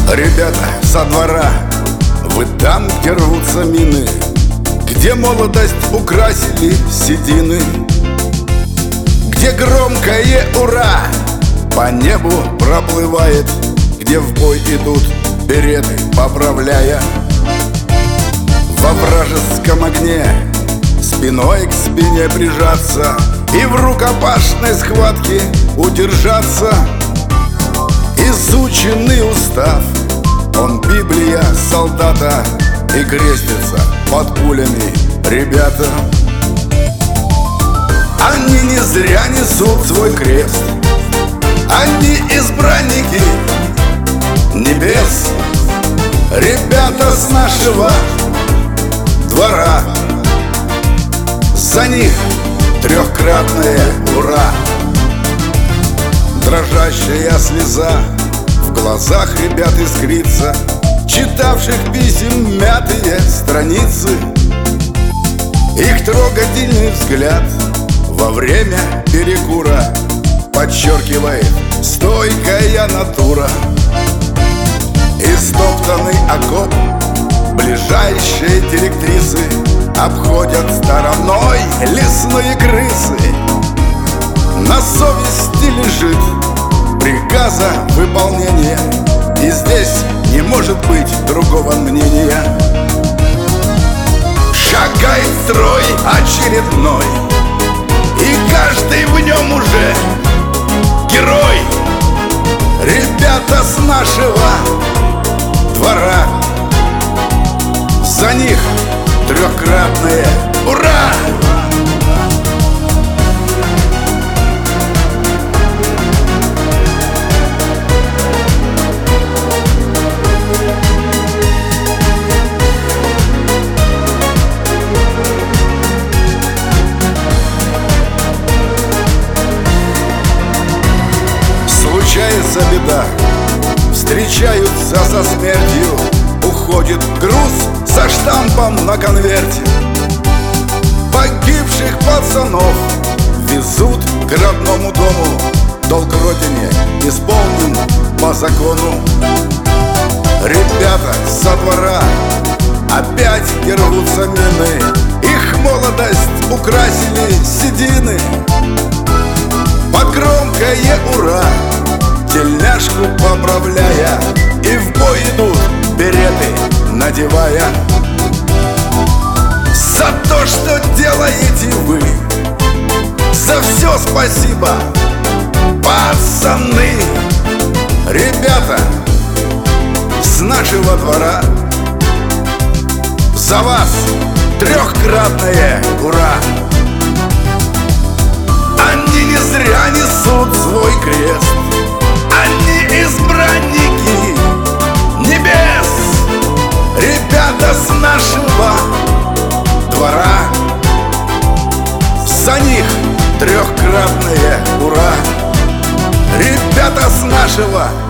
Ребята со двора, вы там, где рвутся мины, где молодость украсили седины, где громкое «Ура» по небу проплывает, где в бой идут береты, поправляя. Во вражеском огне спиной к спине прижаться и в рукопашной схватке удержаться. Изученный устав, он Библия солдата, и крестится под пулями ребята. Они не зря несут свой крест, они избранники небес, ребята с нашего двора. За них трехкратное «Ура». Дрожащая слеза в глазах ребят искрится, читавших писем мятые страницы. Их трогательный взгляд во время перекура подчеркивает стойкая натура. Истоптанный окоп ближайшие директрисы обходят стороной лесные крысы. На совести лежит приказа выполнения, и здесь не может быть другого мнения. Шагает строй очередной, и каждый в нем уже герой. Ребята с нашего двора, за них трехкратное «Ура!». Случается беда, встречаются со смертью, уходит груз со штампом на конверте. Погибших пацанов везут к родному дому, долг родине исполнен по закону. Ребята со двора опять где рвутся мины, их молодость украсили седины. Под громкое «Ура» тельняшку поправляя, и в бой идут береты надевая. За то, что делаете вы, за все спасибо, пацаны. Ребята с нашего двора, за вас трехкратное «Ура!». Они не зря несут свой крест, они избранники небес, ребята с нашего двора. За них трехкратное «Ура!». Ребята с нашего